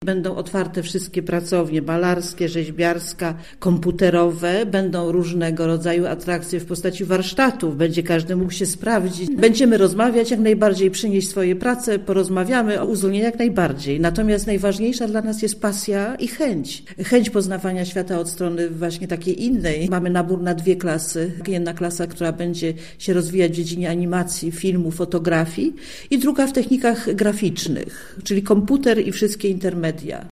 Będą otwarte wszystkie pracownie malarskie, rzeźbiarska, komputerowe. Będą różnego rodzaju atrakcje w postaci warsztatów. Będzie każdy mógł się sprawdzić. Będziemy rozmawiać jak najbardziej, przynieść swoje prace, porozmawiamy o uzdolnieniu jak najbardziej. Natomiast najważniejsza dla nas jest pasja i chęć. Chęć poznawania świata od strony właśnie takiej innej. Mamy nabór na 2 klasy. Jedna klasa, która będzie się rozwijać w dziedzinie animacji, filmu, fotografii i druga w technikach graficznych, czyli komputer i wszystkie intermedia.